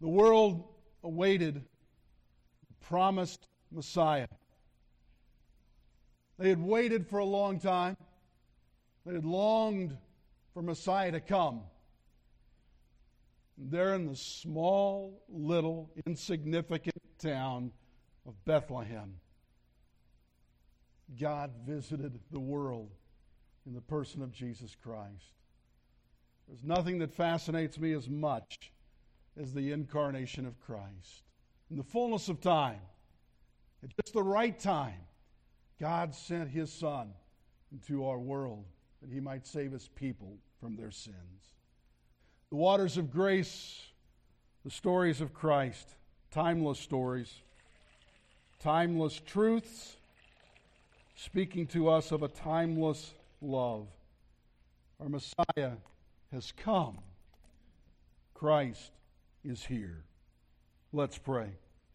The world awaited the promised Messiah. They had waited for a long time. They had longed for Messiah to come. And there in the small, little, insignificant town of Bethlehem, God visited the world in the person of Jesus Christ. There's nothing that fascinates me as much as the incarnation of Christ. In the fullness of time, at just the right time, God sent His Son into our world that He might save His people from their sins. The waters of grace, the stories of Christ, timeless stories, timeless truths, speaking to us of a timeless love. Our Messiah has come. Christ is here. Let's pray.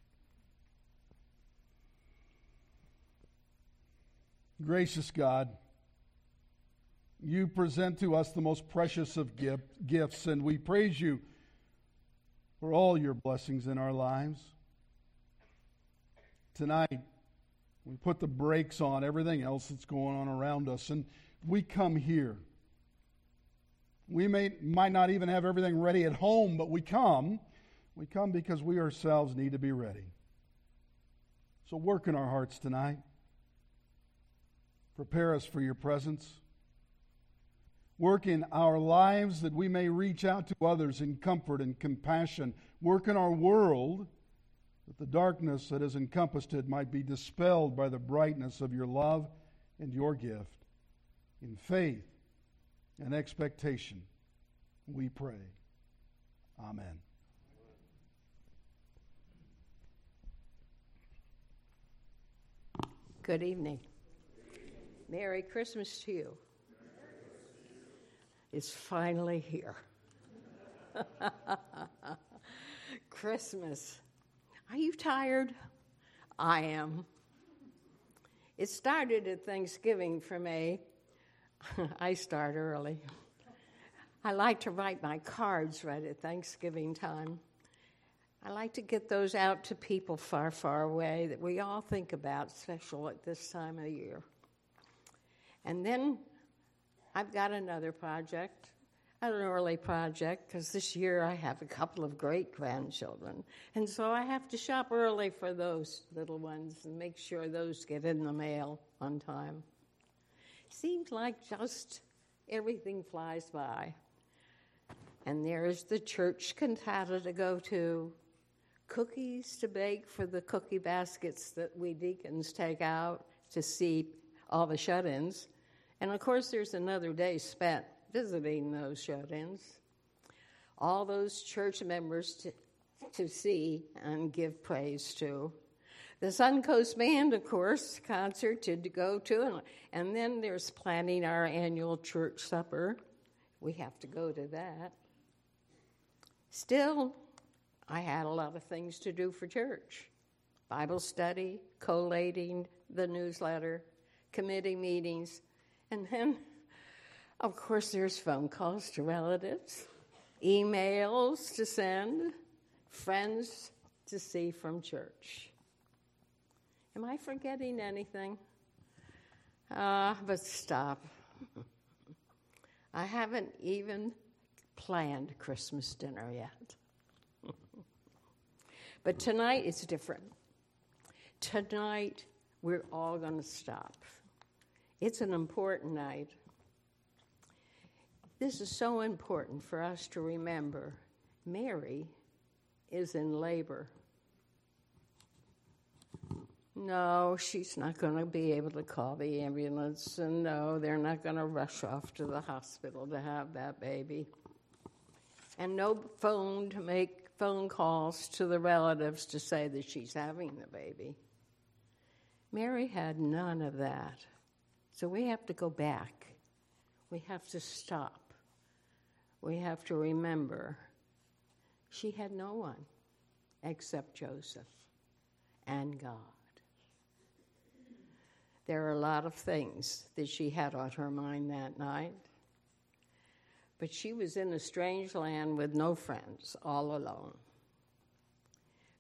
Gracious God, You present to us the most precious of gifts, and we praise You for all Your blessings in our lives. Tonight, we put the brakes on everything else that's going on around us, and we come here. We might not even have everything ready at home, but we come. We come because we ourselves need to be ready. So work in our hearts tonight. Prepare us for Your presence. Work in our lives that we may reach out to others in comfort and compassion. Work in our world that the darkness that has encompassed it might be dispelled by the brightness of Your love and Your gift. In faith and expectation, we pray. Amen. Good evening. Merry Christmas to you. It's finally here. Christmas. Are you tired? I am. It started at Thanksgiving for me. I start early. I like to write my cards right at Thanksgiving time. I like to get those out to people far, far away that we all think about, special at this time of year. And then I've got another project, an early project, because this year I have a couple of great-grandchildren. And so I have to shop early for those little ones and make sure those get in the mail on time. Seems like just everything flies by. And there's the church cantata to go to, cookies to bake for the cookie baskets that we deacons take out to see all the shut-ins. And, of course, there's another day spent visiting those shut-ins. All those church members to see and give praise to. The Suncoast Band, of course, concert to go to. And then there's planning our annual church supper. We have to go to that. Still, I had a lot of things to do for church. Bible study, collating the newsletter, committee meetings, and then, of course, there's phone calls to relatives, emails to send, friends to see from church. Am I forgetting anything? But stop. I haven't even planned Christmas dinner yet. But tonight it's different. Tonight we're all going to stop. It's an important night. This is so important for us to remember. Mary is in labor. No, she's not going to be able to call the ambulance, and no, they're not going to rush off to the hospital to have that baby. And no phone to make phone calls to the relatives to say that she's having the baby. Mary had none of that. So we have to go back. We have to stop. We have to remember she had no one except Joseph and God. There are a lot of things that she had on her mind that night. But she was in a strange land with no friends, all alone.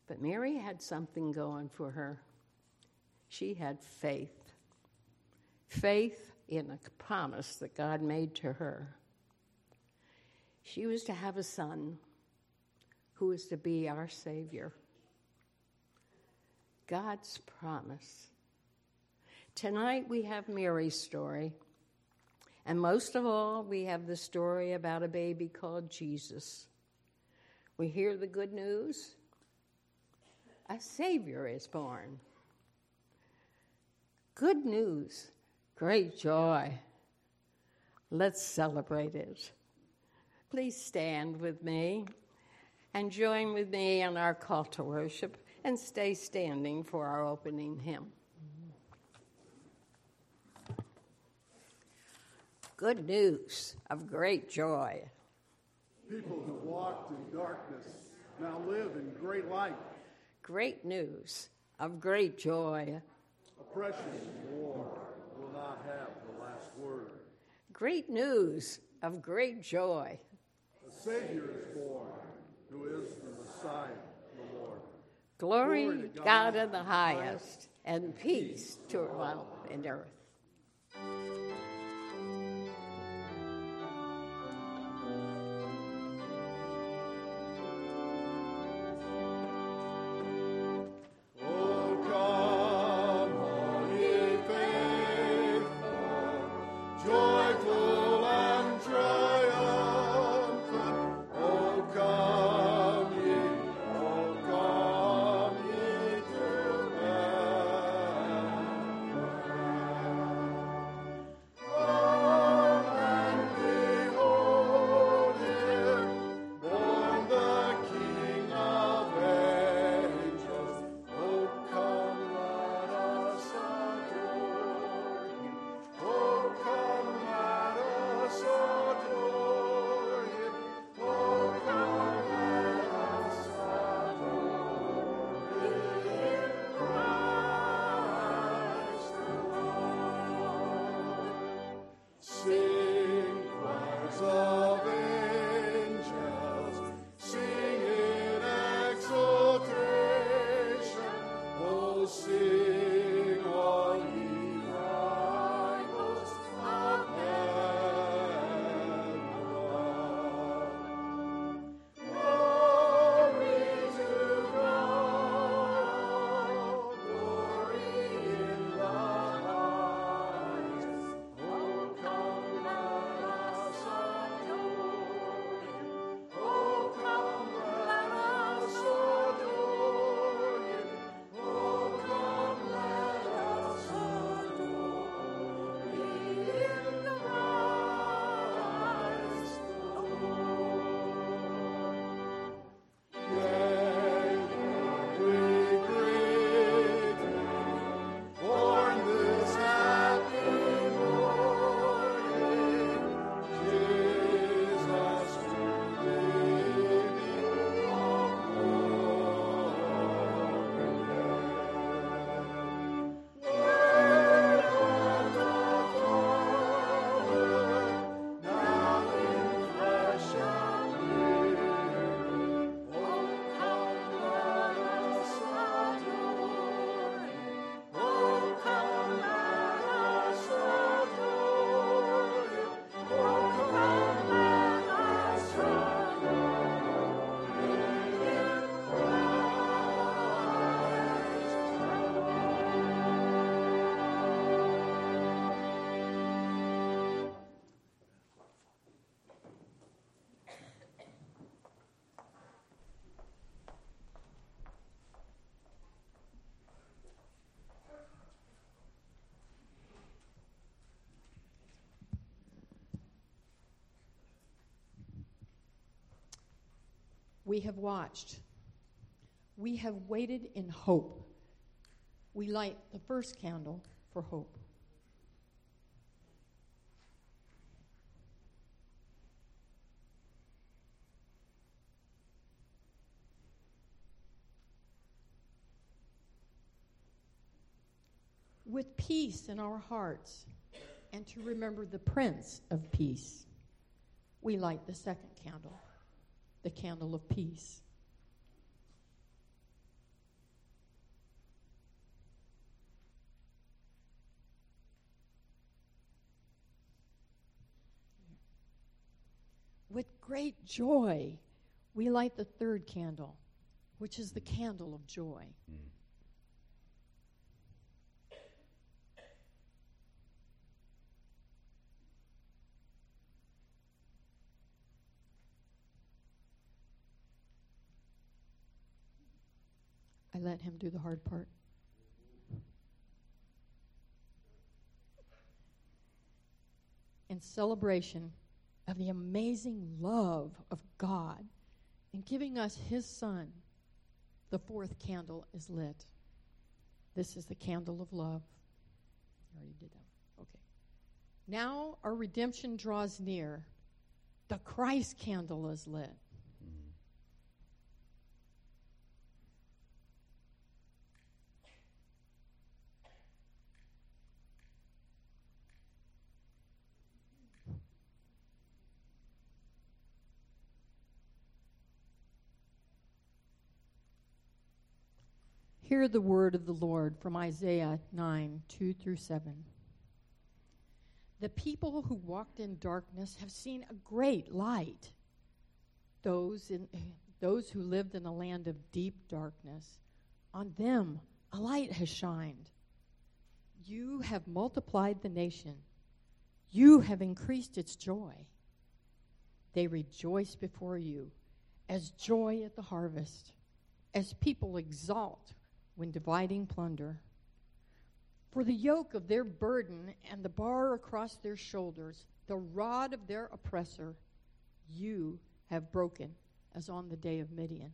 But Mary had something going for her. She had faith. Faith in a promise that God made to her. She was to have a son who was to be our Savior. God's promise. Tonight we have Mary's story. And most of all, we have the story about a baby called Jesus. We hear the good news. A Savior is born. Good news, great joy. Let's celebrate it. Please stand with me and join with me in our call to worship and stay standing for our opening hymn. Good news of great joy. People who walked in darkness now live in great light. Great news of great joy. Oppression and war will not have the last word. Great news of great joy. A Savior is born, who is the Messiah, the Lord. Glory to God in the highest, and peace to all in earth. We have watched. We have waited in hope. We light the first candle for hope. With peace in our hearts, and to remember the Prince of Peace, we light the second candle, the candle of peace. great joy, we light the third candle, which is the candle of joy. I let him do the hard part. In celebration of the amazing love of God in giving us his Son, the fourth candle is lit. This is the candle of love. I already did that. Okay. Now our redemption draws near. The Christ candle is lit. Hear the word of the Lord from Isaiah 9, 2 through 7. The people who walked in darkness have seen a great light. Those who lived in a land of deep darkness, on them a light has shined. You have multiplied the nation. You have increased its joy. They rejoice before you as joy at the harvest, as people exalt when dividing plunder. For the yoke of their burden and the bar across their shoulders, the rod of their oppressor, you have broken, as on the day of Midian.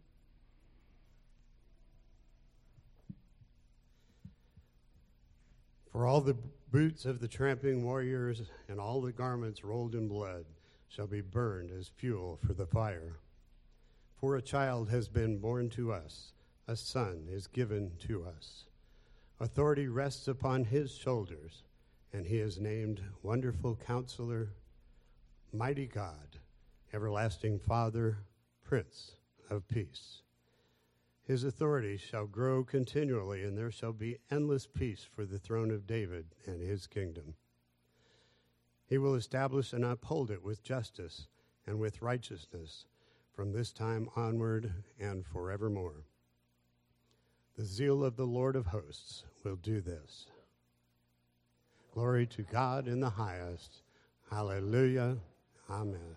For all the boots of the tramping warriors and all the garments rolled in blood shall be burned as fuel for the fire. For a child has been born to us, a son is given to us. Authority rests upon his shoulders, and he is named Wonderful Counselor, Mighty God, Everlasting Father, Prince of Peace. His authority shall grow continually, and there shall be endless peace for the throne of David and his kingdom. He will establish and uphold it with justice and with righteousness from this time onward and forevermore. The zeal of the Lord of hosts will do this. Glory to God in the highest. Hallelujah. Amen.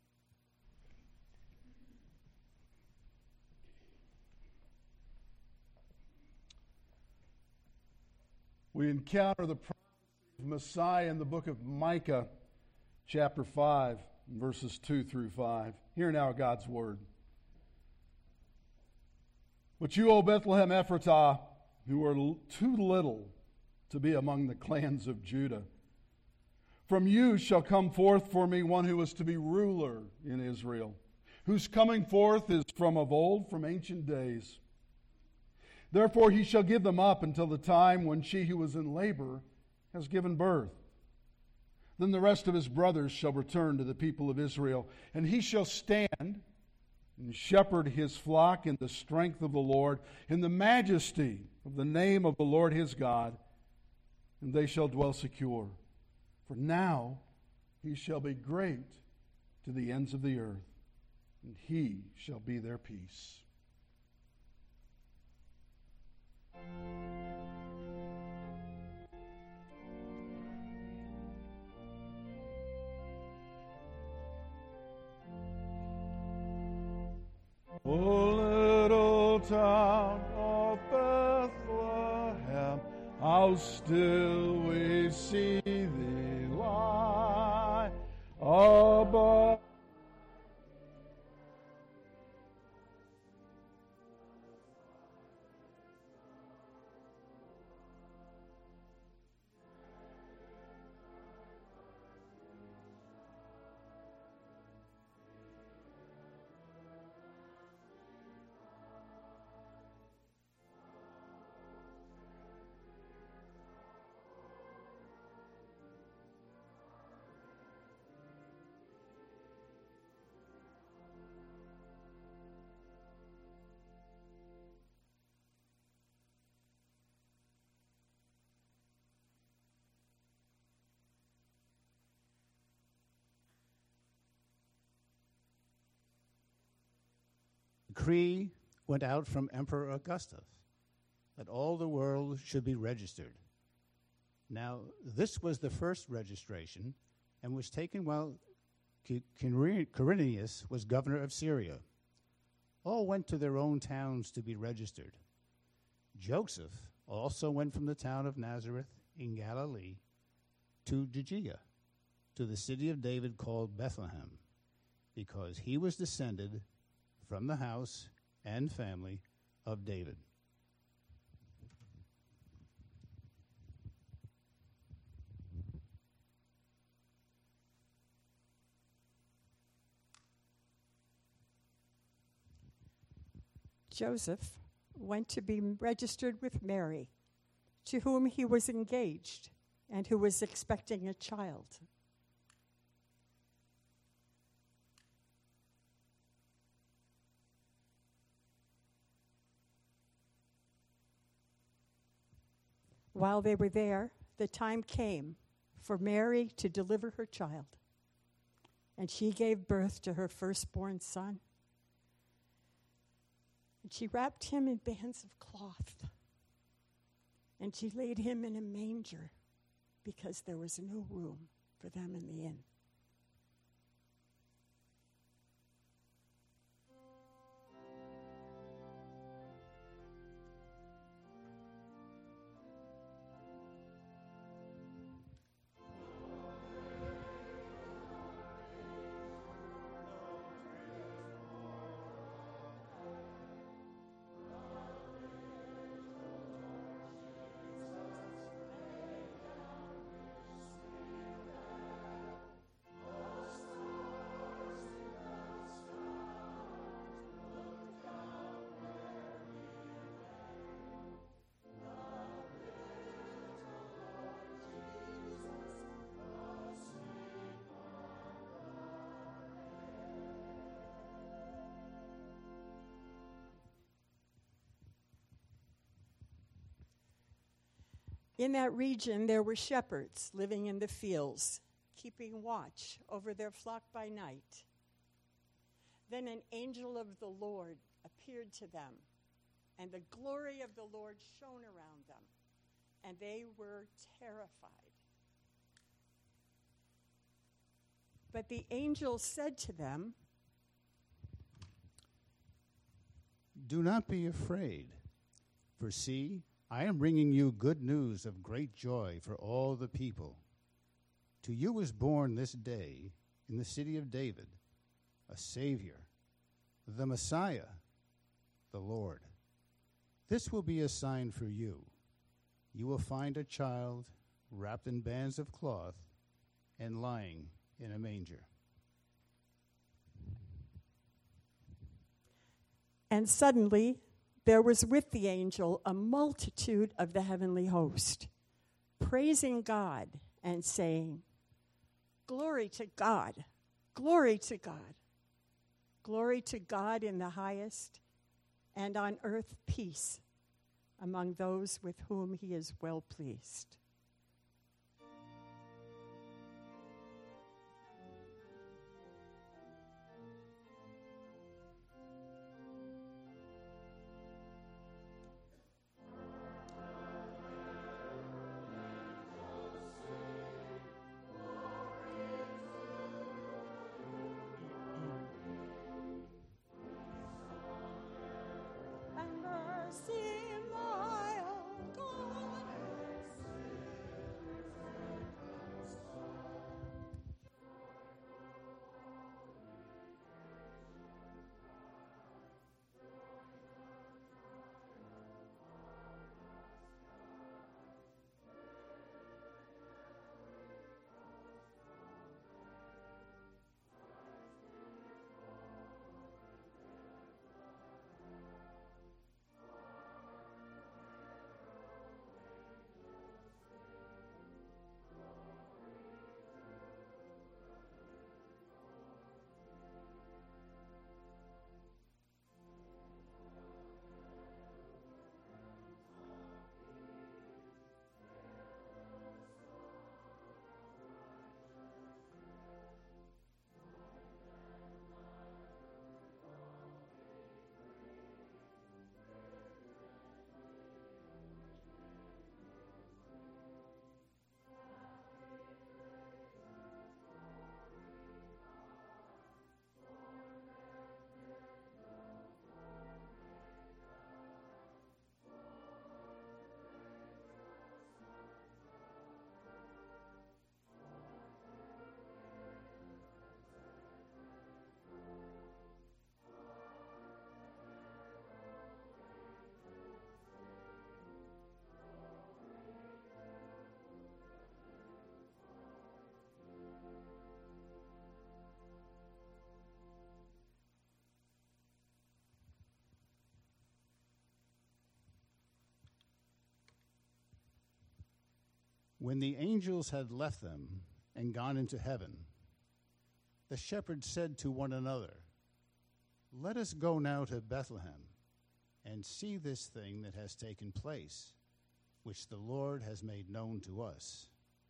We encounter the prophecy of Messiah in the book of Micah, chapter 5, verses 2 through 5. Hear now God's word. But you, O Bethlehem Ephratah, who are too little to be among the clans of Judah, from you shall come forth for me one who is to be ruler in Israel, whose coming forth is from of old, from ancient days. Therefore he shall give them up until the time when she who was in labor has given birth. Then the rest of his brothers shall return to the people of Israel, and he shall stand and shepherd his flock in the strength of the Lord, in the majesty of the name of the Lord his God, and they shall dwell secure. For now he shall be great to the ends of the earth, and he shall be their peace. O little town of Bethlehem, how still we see thee lie above. decree went out from Emperor Augustus that all the world should be registered. Now, this was the first registration and was taken while Quirinius was governor of Syria. All went to their own towns to be registered. Joseph also went from the town of Nazareth in Galilee to Judea, to the city of David called Bethlehem, because he was descended from the house and family of David. Joseph went to be registered with Mary, to whom he was engaged and who was expecting a child. While they were there, the time came for Mary to deliver her child, and she gave birth to her firstborn son. And she wrapped him in bands of cloth, and she laid him in a manger because there was no room for them in the inn. In that region, there were shepherds living in the fields, keeping watch over their flock by night. Then an angel of the Lord appeared to them, and the glory of the Lord shone around them, and they were terrified. But the angel said to them, "Do not be afraid, for see, I am bringing you good news of great joy for all the people. To you is born this day in the city of David a Savior, the Messiah, the Lord. This will be a sign for you. You will find a child wrapped in bands of cloth and lying in a manger." And suddenly there was with the angel a multitude of the heavenly host, praising God and saying, "Glory to God, glory to God, glory to God in the highest, and on earth peace among those with whom he is well pleased." And mercy, my God. When the angels had left them and gone into heaven, the shepherds said to one another, "Let us go now to Bethlehem and see this thing that has taken place, which the Lord has made known to us."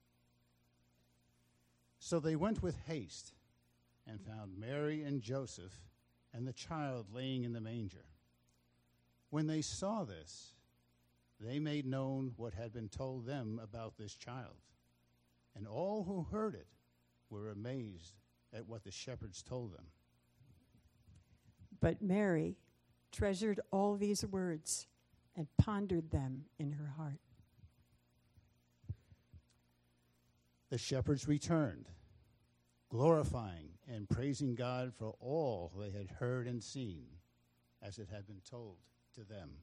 So they went with haste and found Mary and Joseph and the child laying in the manger. When they saw this, they made known what had been told them about this child. And all who heard it were amazed at what the shepherds told them. But Mary treasured all these words and pondered them in her heart. The shepherds returned, glorifying and praising God for all they had heard and seen, as it had been told to them.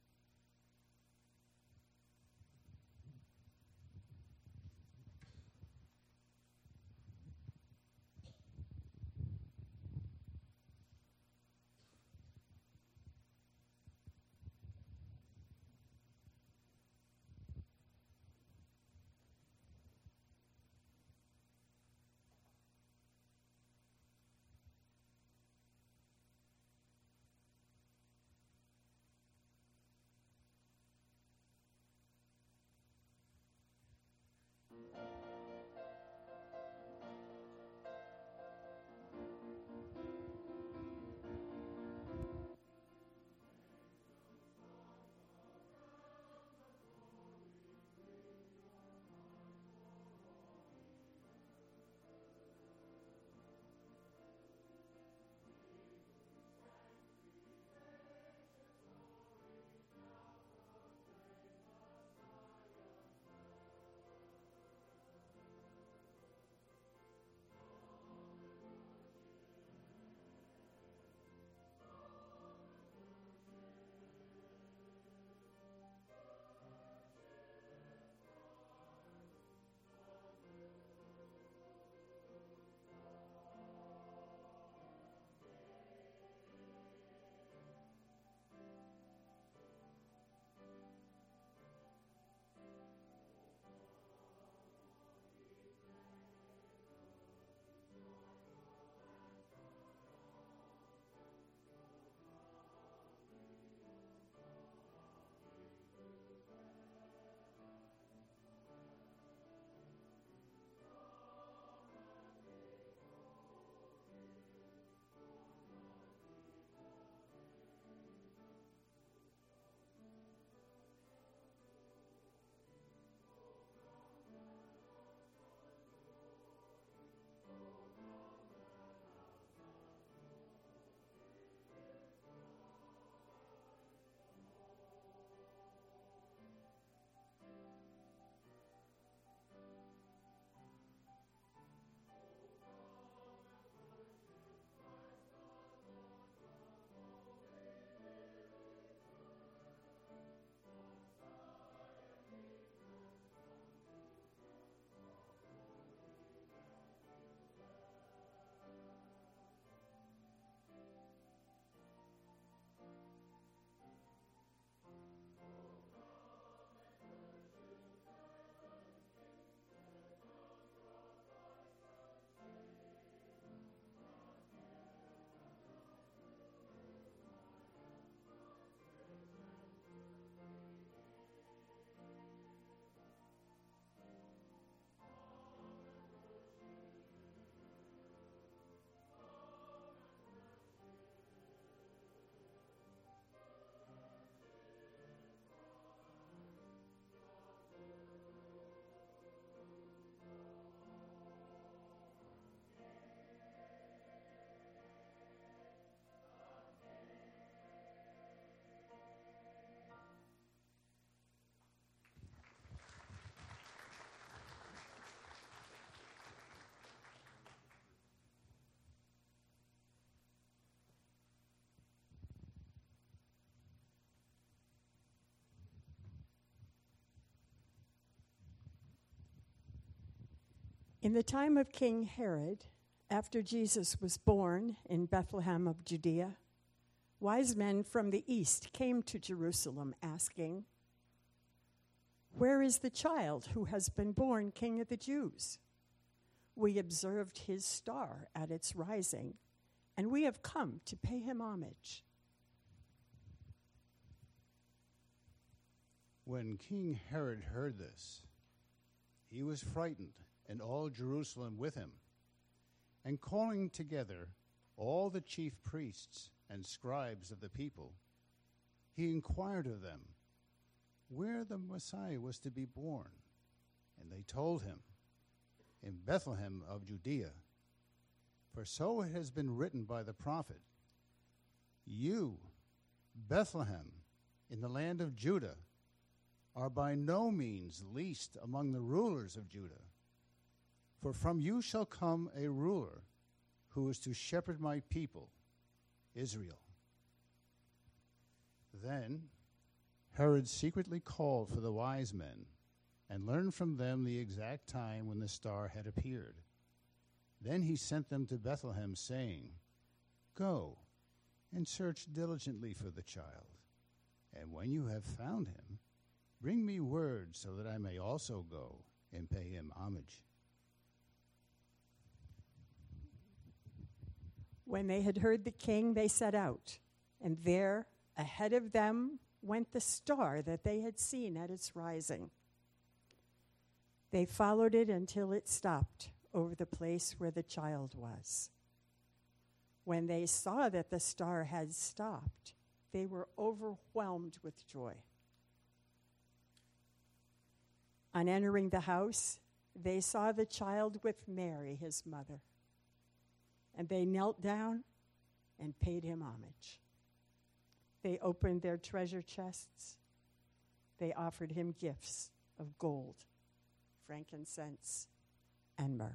In the time of King Herod, after Jesus was born in Bethlehem of Judea, wise men from the east came to Jerusalem asking, Where is the child who has been born King of the Jews? We observed his star at its rising, and we have come to pay him homage." When King Herod heard this, he was frightened, and all Jerusalem with him. And calling together all the chief priests and scribes of the people, he inquired of them where the Messiah was to be born. And they told him, "In Bethlehem of Judea. For so it has been written by the prophet, 'You, Bethlehem, in the land of Judah, are by no means least among the rulers of Judah. For from you shall come a ruler who is to shepherd my people, Israel.'" Then Herod secretly called for the wise men and learned from them the exact time when the star had appeared. Then he sent them to Bethlehem, saying, "Go and search diligently for the child, and when you have found him, bring me word so that I may also go and pay him homage." When they had heard the king, they set out, and there, ahead of them, went the star that they had seen at its rising. They followed it until it stopped over the place where the child was. When they saw that the star had stopped, they were overwhelmed with joy. On entering the house, they saw the child with Mary, his mother, and they knelt down and paid him homage. They opened their treasure chests. They offered him gifts of gold, frankincense, and myrrh.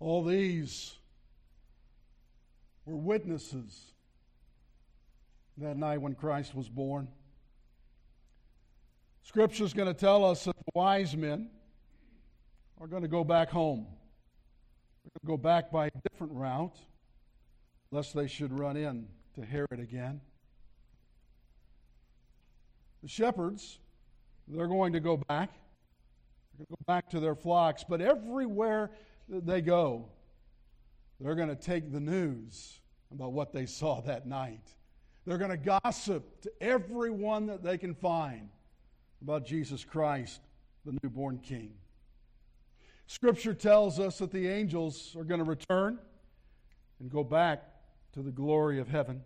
All these were witnesses that night when Christ was born. Scripture is going to tell us that the wise men are going to go back home. They're going to go back by a different route, lest they should run in to Herod again. The shepherds, they're going to go back. They're going to go back to their flocks. But everywhere that they go, they're going to take the news about what they saw that night. They're going to gossip to everyone that they can find about Jesus Christ, the newborn King. Scripture tells us that the angels are going to return and go back to the glory of heaven.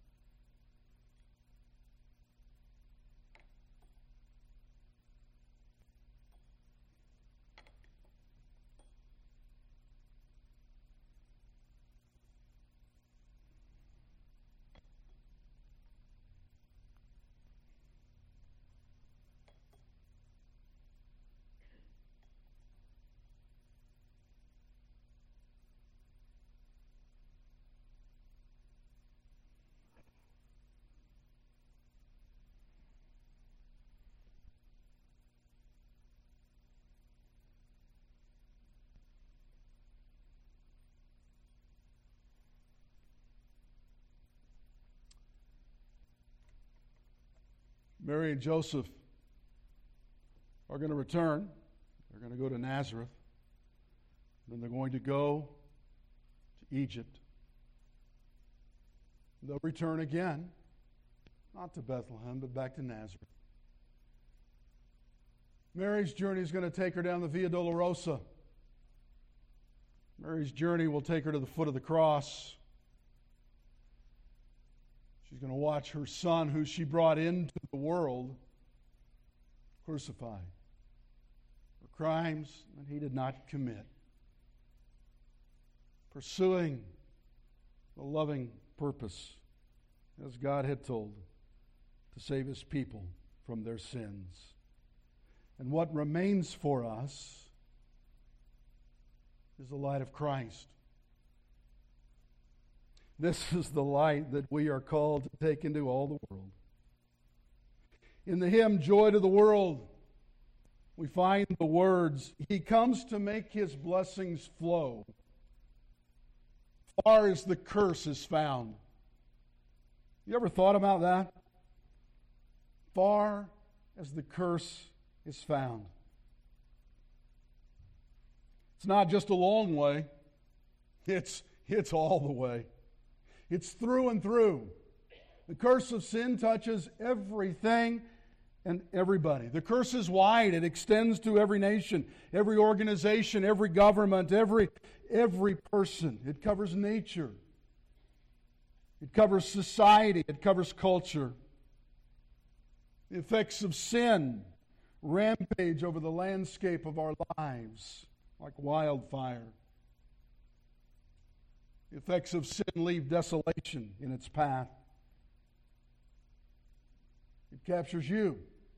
Mary and Joseph are going to return. They're going to go to Nazareth. Then they're going to go to Egypt. They'll return again, not to Bethlehem, but back to Nazareth. Mary's journey is going to take her down the Via Dolorosa. Mary's journey will take her to the foot of the cross. She's going to watch her son, who she brought into the world, crucified for crimes that he did not commit, pursuing the loving purpose, as God had told, to save His people from their sins. And what remains for us is the light of Christ. This is the light that we are called to take into all the world. In the hymn, Joy to the World, we find the words, He comes to make His blessings flow. Far as the curse is found. You ever thought about that? Far as the curse is found. It's not just a long way. It's all the way. It's through and through. The curse of sin touches everything and everybody. The curse is wide. It extends to every nation, every organization, every government, every person. It covers nature. It covers society. It covers culture. The effects of sin rampage over the landscape of our lives like wildfire. The effects of sin leave desolation in its path. It captures you.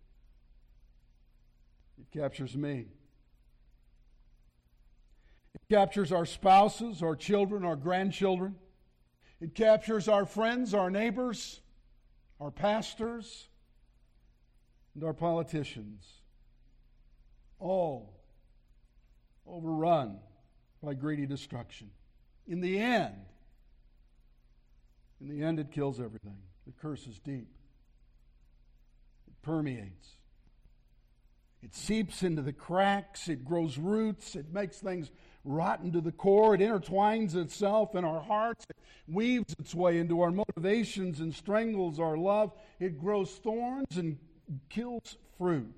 It captures me. It captures our spouses, our children, our grandchildren. It captures our friends, our neighbors, our pastors, and our politicians. All overrun by greedy destruction. In the end, it kills everything. The curse is deep. It permeates. It seeps into the cracks. It grows roots. It makes things rotten to the core. It intertwines itself in our hearts. It weaves its way into our motivations and strangles our love. It grows thorns and kills fruit.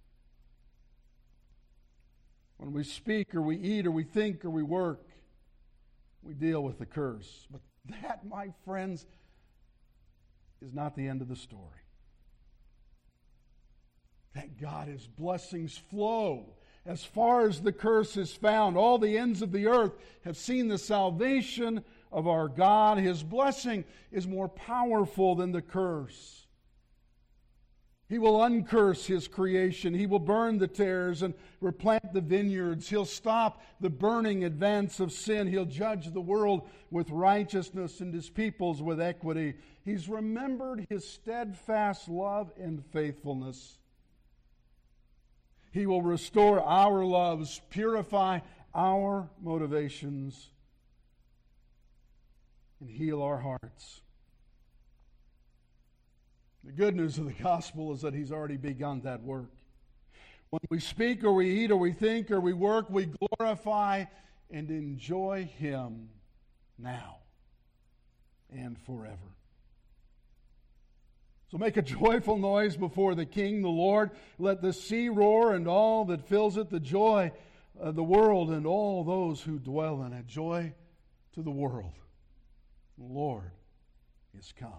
When we speak or we eat or we think or we work, we deal with the curse. But that, my friends, is not the end of the story. Thank God His blessings flow as far as the curse is found. All the ends of the earth have seen the salvation of our God. His blessing is more powerful than the curse. He will uncurse His creation. He will burn the tares and replant the vineyards. He'll stop the burning advance of sin. He'll judge the world with righteousness and His peoples with equity. He's remembered His steadfast love and faithfulness. He will restore our loves, purify our motivations, and heal our hearts. The good news of the gospel is that He's already begun that work. When we speak or we eat or we think or we work, we glorify and enjoy Him now and forever. So make a joyful noise before the King, the Lord. Let the sea roar and all that fills it, the joy of the world and all those who dwell in it. Joy to the world. The Lord is come.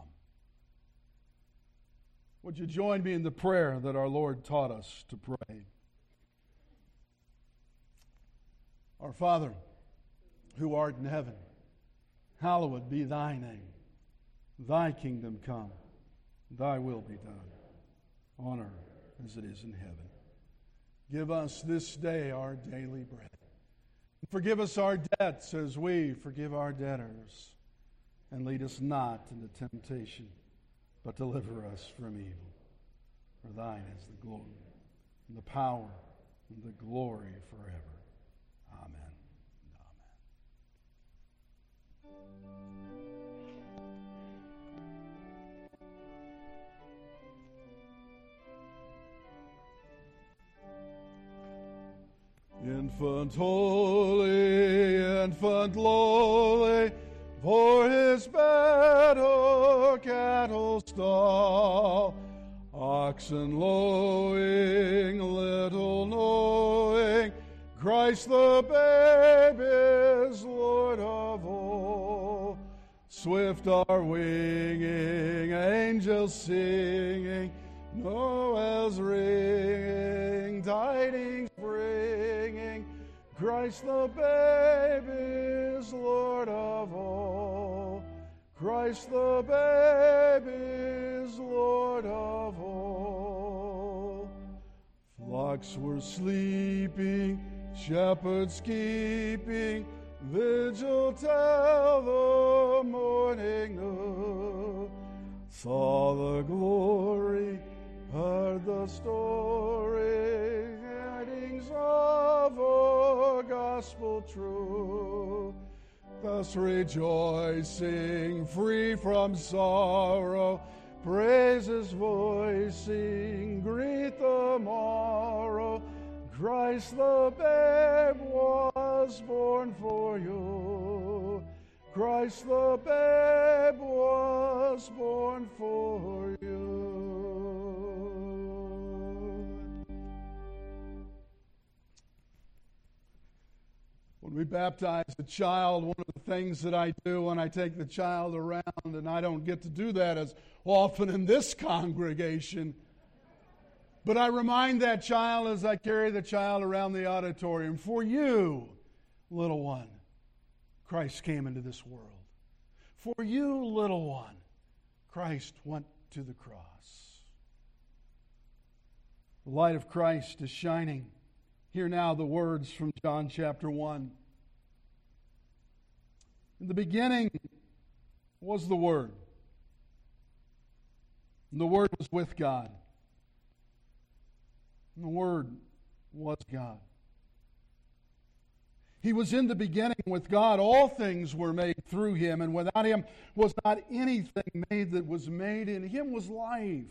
Would you join me in the prayer that our Lord taught us to pray? Our Father, who art in heaven, hallowed be Thy name. Thy kingdom come, Thy will be done, on earth as it is in heaven. Give us this day our daily bread. Forgive us our debts as we forgive our debtors. And lead us not into temptation, but deliver us from evil. For Thine is the glory, and the power, and the glory forever. Amen. Infant holy, infant lowly, for His bed or cattle stall, oxen lowing, little knowing, Christ the babe is Lord of all. Swift are winging, angels singing, Noel's ringing, tidings bringing, Christ the babe is Lord of all. Christ the babe is Lord of all. Flocks were sleeping, shepherds keeping, vigil till the morning new. Saw the glory, heard the story, tidings of a gospel true. Thus rejoicing, free from sorrow, praises voicing, greet the morrow. Christ the babe was born for you. Christ the babe was born for you. When we baptize a child, one of the things that I do when I take the child around, and I don't get to do that as often in this congregation, but I remind that child as I carry the child around the auditorium, for you, little one, Christ came into this world. For you, little one, Christ went to the cross. The light of Christ is shining. Hear now the words from John chapter 1. In the beginning was the Word, and the Word was with God, and the Word was God. He was in the beginning with God. All things were made through Him, and without Him was not anything made that was made. In Him was life.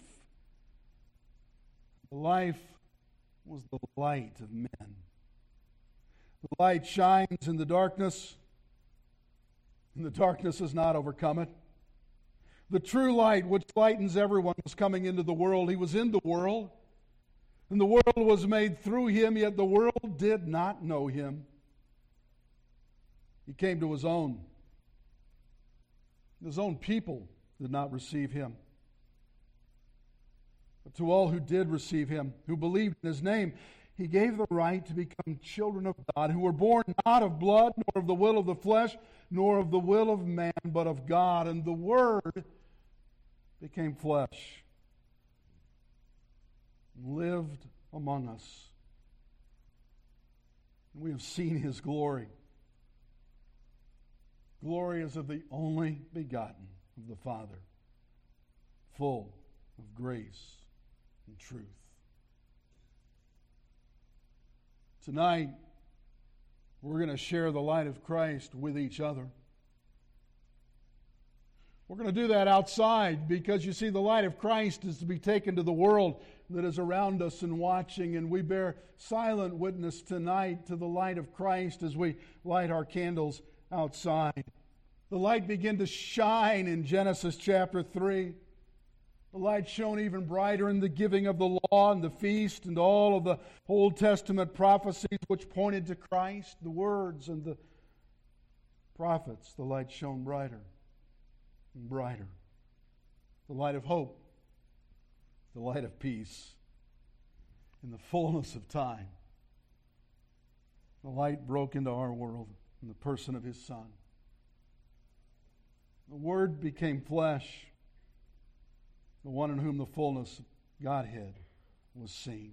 The life was the light of men. The light shines in the darkness, and the darkness has not overcome it. The true light, which lightens everyone, was coming into the world. He was in the world, and the world was made through Him, yet the world did not know Him. He came to His own. His own people did not receive Him. But to all who did receive Him, who believed in His name, He gave the right to become children of God, who were born not of blood, nor of the will of the flesh, nor of the will of man, but of God. And the Word became flesh lived among us. We have seen His glory. Glory is of the only begotten of the Father, full of grace and truth. Tonight, we're going to share the light of Christ with each other. We're going to do that outside because, you see, the light of Christ is to be taken to the world that is around us and watching, and we bear silent witness tonight to the light of Christ as we light our candles outside. The light began to shine in Genesis chapter 3. The light shone even brighter in the giving of the law and the feast and all of the Old Testament prophecies which pointed to Christ, the words and the prophets. The light shone brighter and brighter. The light of hope, the light of peace. In the fullness of time, the light broke into our world in the person of His Son. The Word became flesh, the one in whom the fullness of Godhead was seen.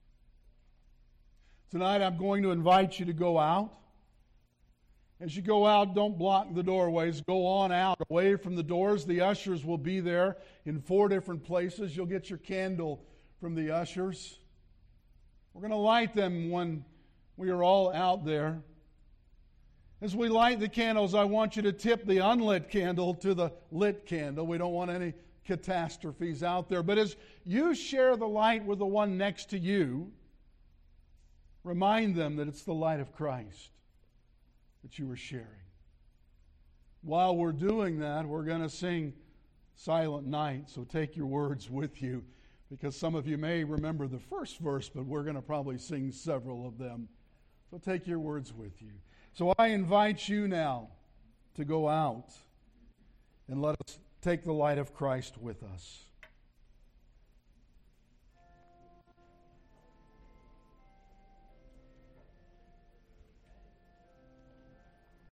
Tonight I'm going to invite you to go out. As you go out, don't block the doorways. Go on out, away from the doors. The ushers will be there in 4 different places. You'll get your candle from the ushers. We're going to light them when we are all out there. As we light the candles, I want you to tip the unlit candle to the lit candle. We don't want any catastrophes out there. But as you share the light with the one next to you, remind them that it's the light of Christ that you are sharing. While we're doing that, we're going to sing Silent Night, so take your words with you, because some of you may remember the first verse, but we're going to probably sing several of them. So take your words with you. So I invite you now to go out and let us take the light of Christ with us.